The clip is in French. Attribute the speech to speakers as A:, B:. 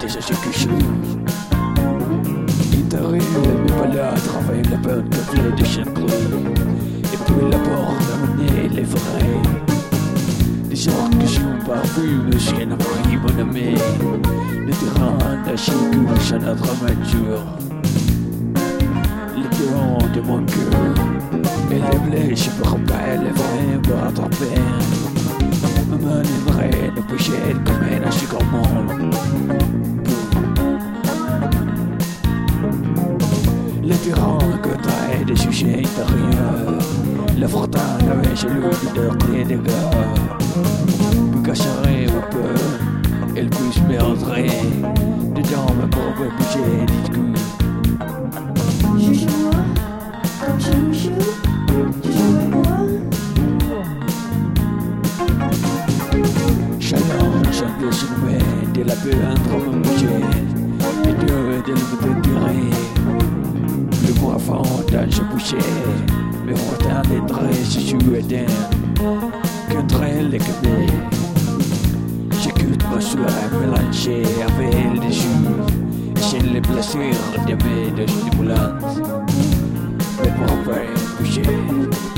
A: déjà quelque chose. Il t'arrive, mais pas là, travaille la bonne café de Chambly. Et puis la porte à mener les vrais. Des gens que je parfume, le chien à Marie, mon ami. Le terrain à Chicouche à notre aventure. Le terrain de mon cœur. Et les blés, je me rappelle, les vrais me rattraper. Maman aimerait nous bouger comme elle a su comment. Le terrain que t'as des sujets intérieurs. La fortune avait chez lui de tes dégâts. Me cacherait ma peur. Elle puisse perdre dedans ma pauvre bouger du coup.
B: Juge-moi comme chouchou, juge-moi.
A: Chacun se nouvelle de la peur entre mon budget. Et de me tirer. Le bois fond dans ce boucher. Mais pourtant les traits se souhaitaient. Qu'un trait les cabés. J'écoute ma soirée mélangée avec les jus. Et j'ai les plaisirs de mes deux stimulantes. Mais pour bouger.